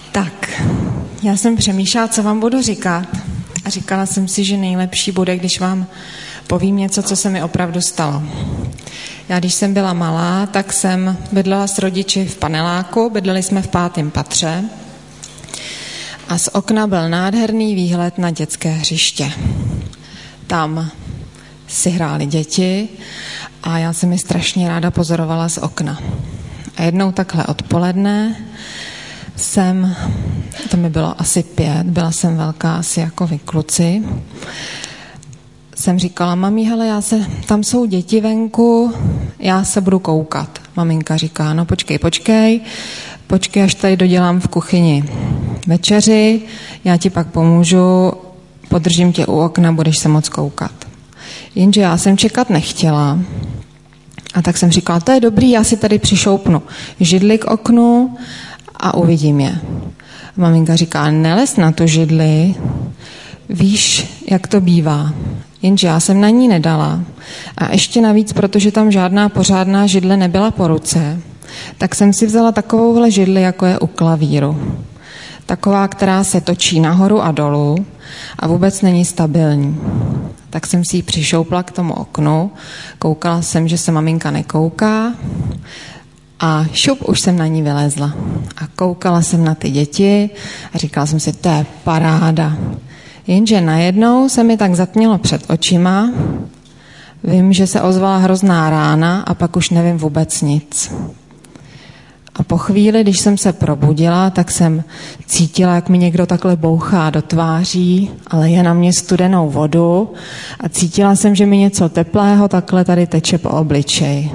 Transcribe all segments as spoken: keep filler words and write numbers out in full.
Tak, já jsem přemýšlela, co vám budu říkat a říkala jsem si, že nejlepší bude, když vám povím něco, co se mi opravdu stalo. Já, když jsem byla malá, tak jsem bydlela s rodiči v paneláku, bydleli jsme v pátém patře a z okna byl nádherný výhled na dětské hřiště. Tam si hráli děti a já jsem je strašně ráda pozorovala z okna. A jednou takhle odpoledne jsem, to mi bylo asi pět, byla jsem velká asi jako vy kluci, jsem říkala, mami, hele, já se, tam jsou děti venku, já se budu koukat. Maminka říká, no počkej, počkej, počkej, až tady dodělám v kuchyni večeři, já ti pak pomůžu, podržím tě u okna, budeš se moc koukat. Jenže já jsem čekat nechtěla a tak jsem říkala, to je dobrý, já si tady přišoupnu židli k oknu a uvidím je. Maminka říká, nelez na tu židli, víš, jak to bývá. Jenže já jsem na ní nedala. A ještě navíc, protože tam žádná pořádná židle nebyla po ruce, tak jsem si vzala takovouhle židli, jako je u klavíru. Taková, která se točí nahoru a dolů a vůbec není stabilní. Tak jsem si ji přišoupla k tomu oknu, koukala jsem, že se maminka nekouká a šup, už jsem na ní vylezla. A koukala jsem na ty děti a říkala jsem si, to je paráda. Jenže najednou se mi tak zatmělo před očima, vím, že se ozvala hrozná rána a pak už nevím vůbec nic. A po chvíli, když jsem se probudila, tak jsem cítila, jak mi někdo takhle bouchá do tváří, ale je na mě studenou vodu a cítila jsem, že mi něco teplého takhle tady teče po obličeji.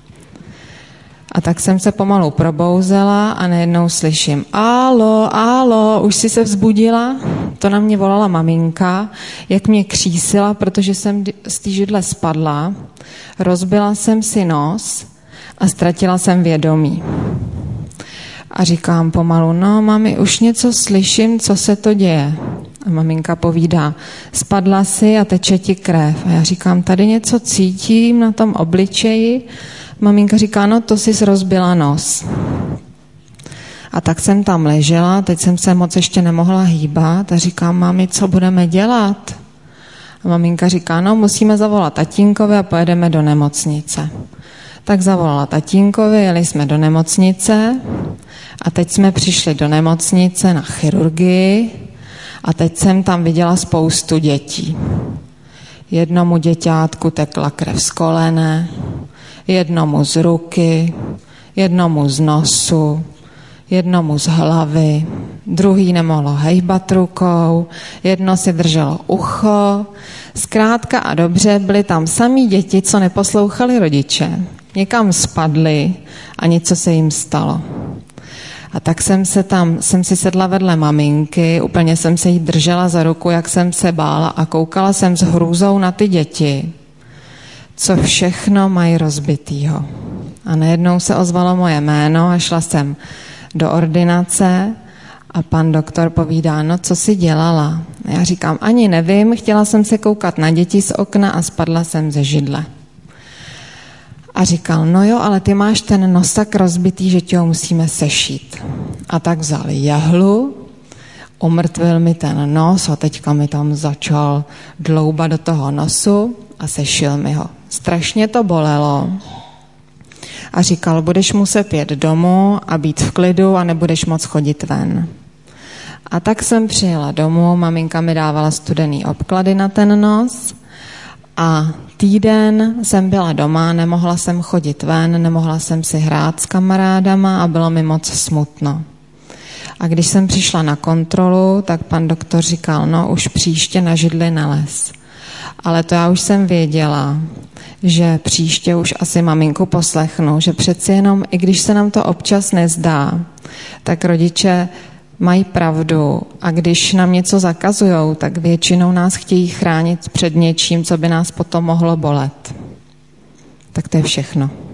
A tak jsem se pomalu probouzela a najednou slyším, álo, álo, už jsi se vzbudila? To na mě volala maminka, jak mě křísila, protože jsem z té židle spadla, rozbila jsem si nos a ztratila jsem vědomí. A říkám pomalu, no mami, už něco slyším, co se to děje. A maminka povídá, spadla si a teče ti krev. A já říkám, tady něco cítím na tom obličeji. Maminka říká, no to jsi rozbila nos. A tak jsem tam ležela, teď jsem se moc ještě nemohla hýbat a říkám, mami, co budeme dělat? A maminka říká, no musíme zavolat tatínkovi a pojedeme do nemocnice. Tak zavolala tatínkovi, jeli jsme do nemocnice a teď jsme přišli do nemocnice na chirurgii a teď jsem tam viděla spoustu dětí. Jednomu děťátku tekla krev z kolene, jednomu z ruky, jednomu z nosu, jednomu z hlavy, druhý nemohlo hejbat rukou, jedno si drželo ucho. Zkrátka a dobře byly tam samý děti, co neposlouchali rodiče. Někam spadli a něco se jim stalo. A tak jsem se tam, jsem si sedla vedle maminky, úplně jsem se jí držela za ruku, jak jsem se bála a koukala jsem s hrůzou na ty děti, co všechno mají rozbitýho. A najednou se ozvalo moje jméno a šla jsem do ordinace a pan doktor povídá, no co jsi dělala? A já říkám, ani nevím, chtěla jsem se koukat na děti z okna a spadla jsem ze židle. A říkal, no jo, ale ty máš ten nos tak rozbitý, že ti ho musíme sešít. A tak vzal jehlu, umrtvil mi ten nos a teďka mi tam začal dloubat do toho nosu a sešil mi ho. Strašně to bolelo. A říkal, budeš muset jet domů a být v klidu a nebudeš moc chodit ven. A tak jsem přijela domů, maminka mi dávala studený obklady na ten nos a týden jsem byla doma, nemohla jsem chodit ven, nemohla jsem si hrát s kamarádama a bylo mi moc smutno. A když jsem přišla na kontrolu, tak pan doktor říkal, no už příště na židli nelez. Ale to já už jsem věděla, že příště už asi maminku poslechnu, že přeci jenom, i když se nám to občas nezdá, tak rodiče mají pravdu a když nám něco zakazujou, tak většinou nás chtějí chránit před něčím, co by nás potom mohlo bolet. Tak to je všechno.